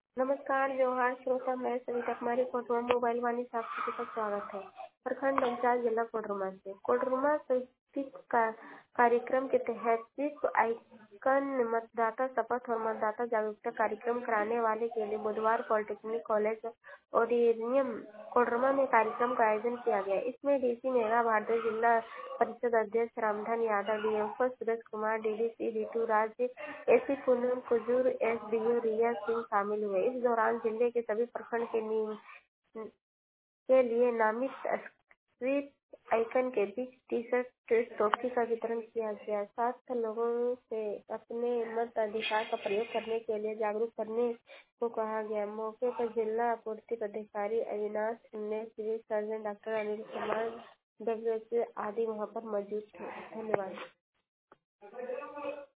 नमस्कार, जोहार श्रोता, मैं सविता कुमारी कोटवा मोबाइल वाणी साक्षी का स्वागत है। प्रखंड पंचायत जिला कोडरमा से कोडरमा स्वीप का कार्यक्रम के तहत विश्व आइकन मतदाता शपथ और मतदाता जागरूकता कार्यक्रम कराने वाले के लिए बुधवार पॉलिटेक्निक कॉलेज ऑडिटोरियम कोडरमा में कार्यक्रम का आयोजन किया गया। इसमें डीसी मेघा भारद्वाज, जिला परिषद अध्यक्ष Ramdhan Yadav, DFO Suraj Kumar, DDC Ritu Raj, SP Poonam Kujur, SDO Riya Singh शामिल हुए। इस दौरान जिले के सभी प्रखंड के लिए नामित स्वीप आइकन के बीच टी शर्ट ट्रॉफी का वितरण किया गया। साथ लोगों से अपने मताधिकार का प्रयोग करने के लिए जागरूक करने को कहा गया। मौके पर जिला पूर्ति पदाधिकारी अविनाश ने, civil surgeon doctor Anil Kumar, WHO आदि वहां पर मौजूद थे। धन्यवाद।